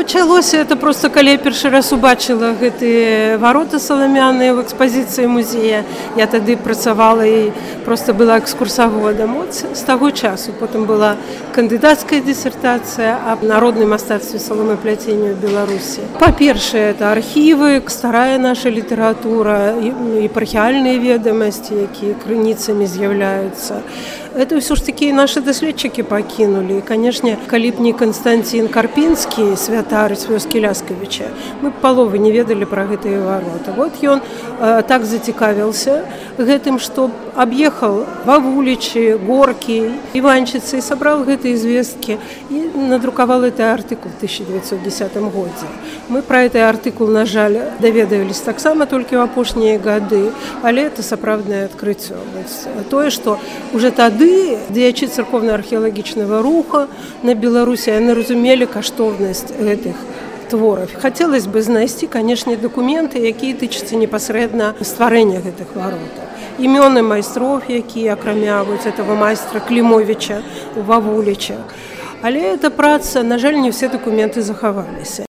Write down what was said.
Пачалося это просто калі я першы раз убачыла гэтыя вароты саламяныя ў экспазіцыі музея. Я тады працавала і просто была экскурсаводам. От з таго часу. Потым была кандыдацкая дысертацыя аб народным мастацтве саломапляцення ў Беларусі. Па-першае, это архівы, старая наша літаратура, епархіяльныя ведамасці, якія крыніцамі з'яўляюцца. Это ўсё ж такі нашы даследчыкі пакінулі. І, канешне, калі б не Канстанцін Карпінскі, святар з вёскі Ляскавіча, мы б паловы не ведалі пра гэтыя вароты. Вот ён так зацікавіўся гэтым, што аб'ехаў Вавулічы, Горкі, Іванчыцы і сабраў гэтыя звесткі і надрукаваў гэты артыкул в 1910 годзе. Мы пра гэты артыкул, на жаль, даведаваліся таксама толькі ў апошнія гады, але это сапраўднае адкрыццё. Тое, што уже тады дзеячы царкоўна-археалагічнага руха на Беларусі яны разумелі каштоўнасць гэтых твораў. Хацелось бы знайсці, канешне, дакументы, якія тычацца непасрэдна стварэння гэтых варотаў. Імёны майстроў, якія акрамя этого майстра Клімовіча у Вавулічах. Але эта праца, на жаль, не ўсе дакументы захаваліся.